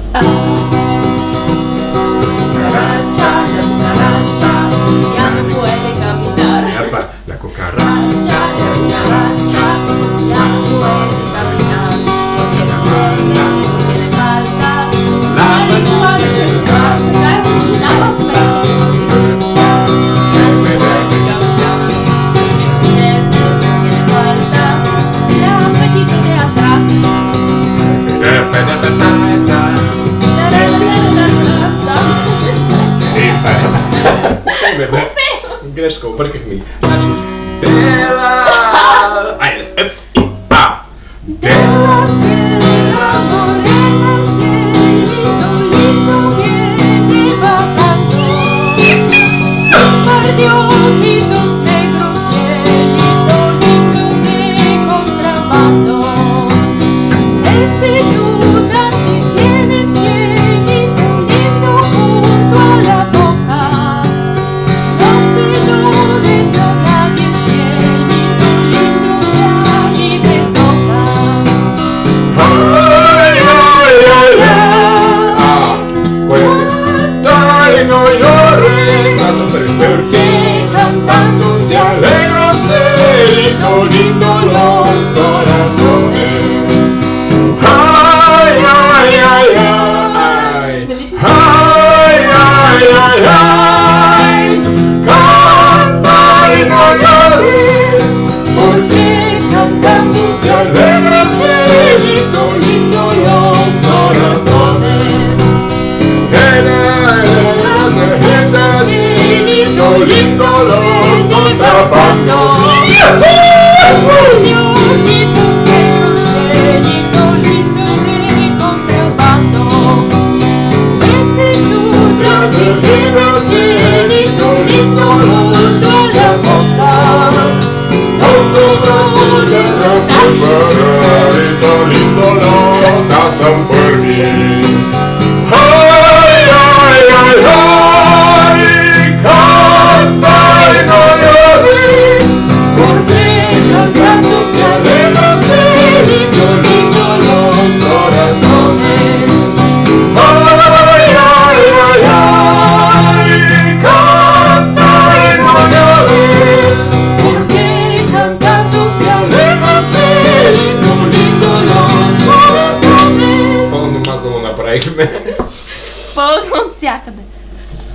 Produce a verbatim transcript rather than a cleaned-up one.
Cucaracha, la cucaracha ya no puede caminar. Epa, la cucaracha, La cucaracha ya no puede caminar. Porque la cuerda, porque le falta la lengua de pescar. La esquina va feo. Ya no puede caminar. Porque le falta la patita de atrás. Ik ben Gresco, perché mi.